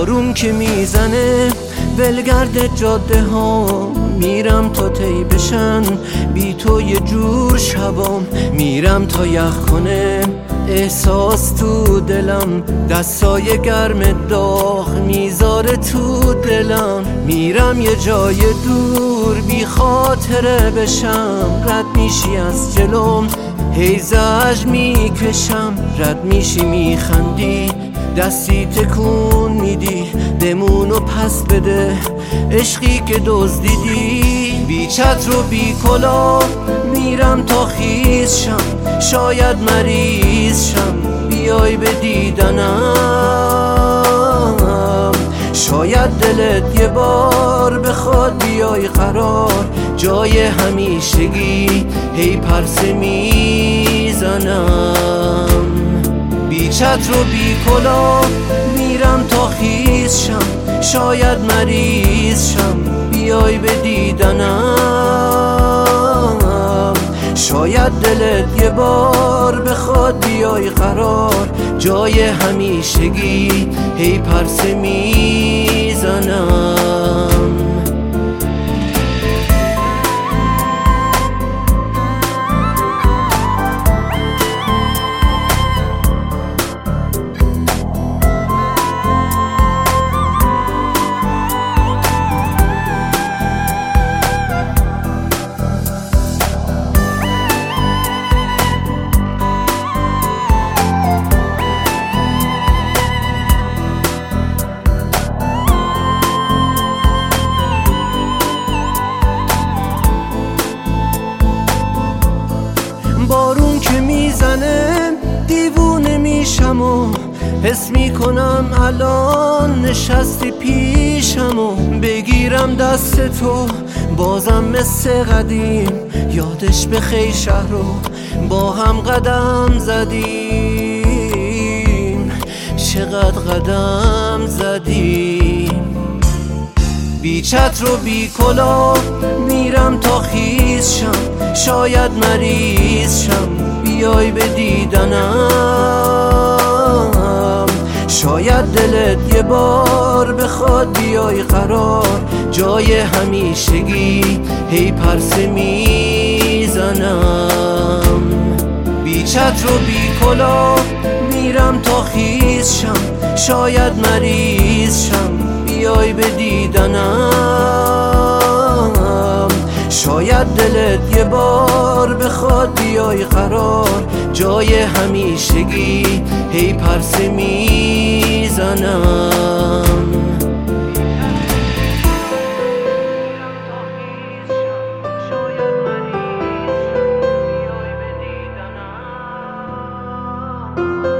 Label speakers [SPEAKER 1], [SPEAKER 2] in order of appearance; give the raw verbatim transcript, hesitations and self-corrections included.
[SPEAKER 1] بارون که میزنه ولگرد جاده ها، میرم تا طی بشن بی تو یه جور شبام، میرم تا یخ کنه احساس تو دلم، دستای گرم داغ میذاره تو دلم، میرم یه جای دور بی خاطره بشم، رد میشی از جلوم هی زجر میکشم، رد میشی میخندی دستی تکون میدی، بمون و پس بده عشقی که دزدیدی، بی چتر و بی کلا میرم تا خیز شم، شاید مریض شم بیای به دیدنم، شاید دلت یه بار بخواد بیای قرار، جای همیشگی هی پرسه میزنم، بی چتر و بی کلا میرم تا خیز شم، شاید مریض شم بیای به دیدنم، شاید دلت یه بار بخواد بیای قرار، جای همیشگی هی پرسه میزنم. بارون که میزنه دیوونه میشم و حس میکنم الان نشستی پیشم و بگیرم دست تو بازم مثل قدیم، یادش بخیر شهر رو با هم قدم زدیم، چقدر قدم زدیم، بی چتر و بی کلا میرم تا خیز شم، شاید مریض شم بیای به دیدنم، شاید دلت یه بار بخواد بیای قرار، جای همیشگی هی پرسه میزنم، بی چتر و بی کلا میرم تا خیز شم، شاید مریض شم بیای به دیدنم، شاید دلت یه بار بخواد بیای قرار، جای همیشگی هی پرسه میزنم.
[SPEAKER 2] Thank you.